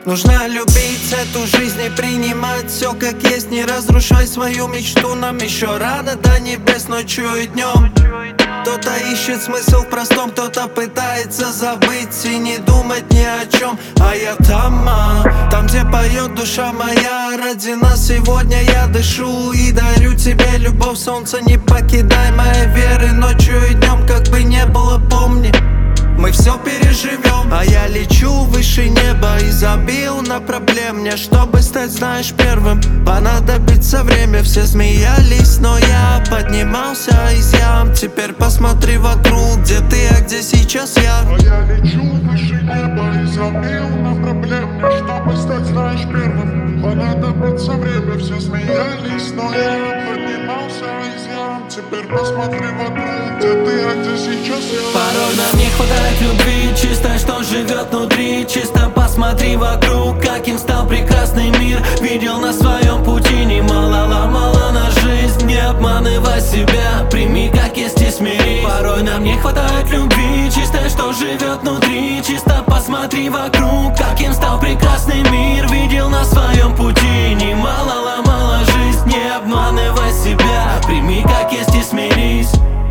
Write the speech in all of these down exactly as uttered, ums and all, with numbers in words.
Нужно любить эту жизнь и принимать все как есть. Не разрушай свою мечту, нам еще рано до небес ночью и днем. Кто-то ищет смысл в простом, кто-то пытается забыть и не думать ни о чем. А я там, а, там, где поет душа моя. Ради нас сегодня я дышу и дарю тебе любовь. Солнце, не покидай моей веры ночью и днем. Как бы не было, помни, мы все переживем. А я лечу выше неба и забил на проблем. Мне, чтобы стать, знаешь, первым, понадобится время. Все смеялись, но я поднимался из ям. Теперь посмотри вокруг, где ты, а где сейчас я. А я лечу выше неба и забил на проблем. Мне, чтобы стать, знаешь, первым, понадобится время. Все смеялись, но я поднимался из ям. Теперь посмотри вокруг, где ты, а где сейчас я. Порой нам не хватает любви, чистой, что живет внутри. Чисто посмотри вокруг, каким стал прекрасный мир. Видел на своем пути немало, ломала на жизнь. Не обманывай себя, прими как есть и смирись. Порой нам не хватает любви, чистой, что живет внутри. Чисто посмотри вокруг, каким стал прекрасный мир. Видел на своем пути немало, ломала жизнь. Не обманывай себя, прими как есть и смирись.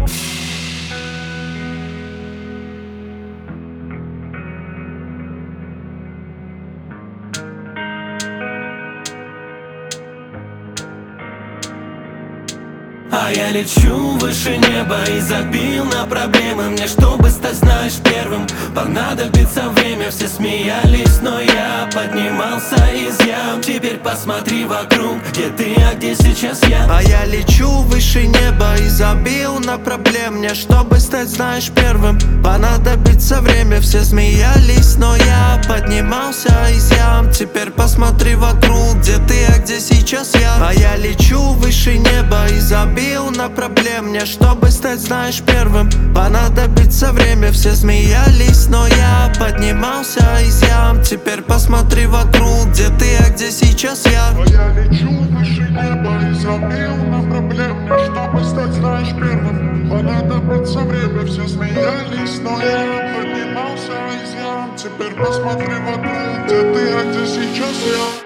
А я лечу выше неба и забил на проблемы. Мне, чтобы стать, знаешь, первым, понадобится время. Все смеялись, но я поднимался из ям. Теперь посмотри вокруг, где ты, а где сейчас я. А я лечу выше неба и забил на проблем. Мне, чтобы стать, знаешь, первым, понадобится время. Все смеялись, но я поднимался из ям. Теперь посмотри вокруг, где ты, а где сейчас я. А я лечу выше неба и забил на проблем. Мне, чтобы стать, знаешь, первым, понадобится время. Все смеялись, но я поднимался из ям. Теперь посмотри вокруг, где ты, а где сейчас я. А я лечу выше неба и забил на проблем. Мне, чтобы стать, знаешь, первым, понадобится время. Все смеялись, но я поднимался из ям. Теперь посмотри вокруг, где ты, а где сейчас я.